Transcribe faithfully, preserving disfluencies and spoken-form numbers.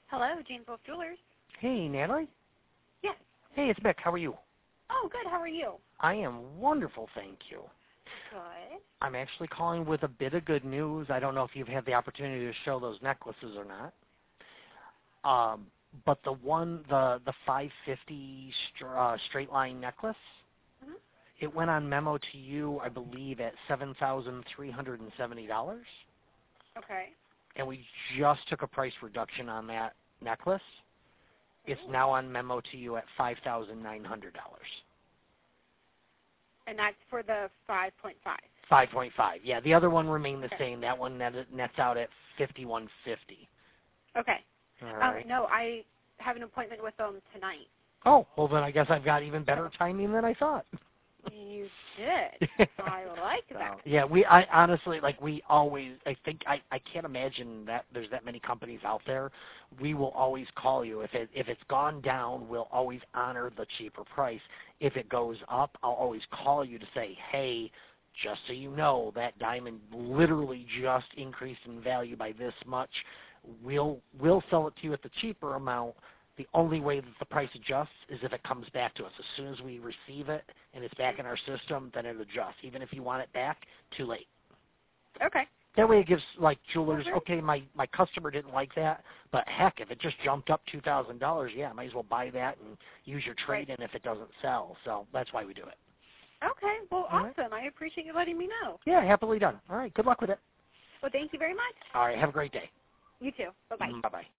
Hello, James Wolf Jewelers. Hey, Natalie. Yes. Hey, it's Mick. How are you? Oh, good. How are you? I am wonderful, thank you. Good. I'm actually calling with a bit of good news. I don't know if you've had the opportunity to show those necklaces or not. Um, but the one, the the five fifty str- uh, straight line necklace, Mm-hmm. it went on memo to you, I believe, at seven thousand three hundred seventy dollars. Okay. And we just took a price reduction on that necklace. It's Ooh. now on memo to you at five thousand nine hundred dollars. And that's for the five point five. five point five. Yeah, the other one remained the Okay. same. That one net, nets out at fifty-one fifty. Okay. All Um, right. no, I have an appointment with them tonight. Oh, well then I guess I've got even better timing than I thought. You did. I like that. So, yeah, we I honestly like we always I think I, I can't imagine that there's that many companies out there. We will always call you if it if it's gone down, we'll always honor the cheaper price. If it goes up, I'll always call you to say, "Hey, just so you know, that diamond literally just increased in value by this much. We'll we'll sell it to you at the cheaper amount." The only way that the price adjusts is if it comes back to us. As soon as we receive it and it's back in our system, then it adjusts. Even if you want it back, too late. Okay. That way it gives, like, jewelers, Mhm. okay, my, my customer didn't like that, but heck, if it just jumped up two thousand dollars, yeah, I might as well buy that and use your trade-in if it doesn't sell. So that's why we do it. Okay. Well, All right. awesome. I appreciate you letting me know. Yeah, happily done. All right, good luck with it. Well, thank you very much. All right, have a great day. You too. Bye-bye. Bye-bye.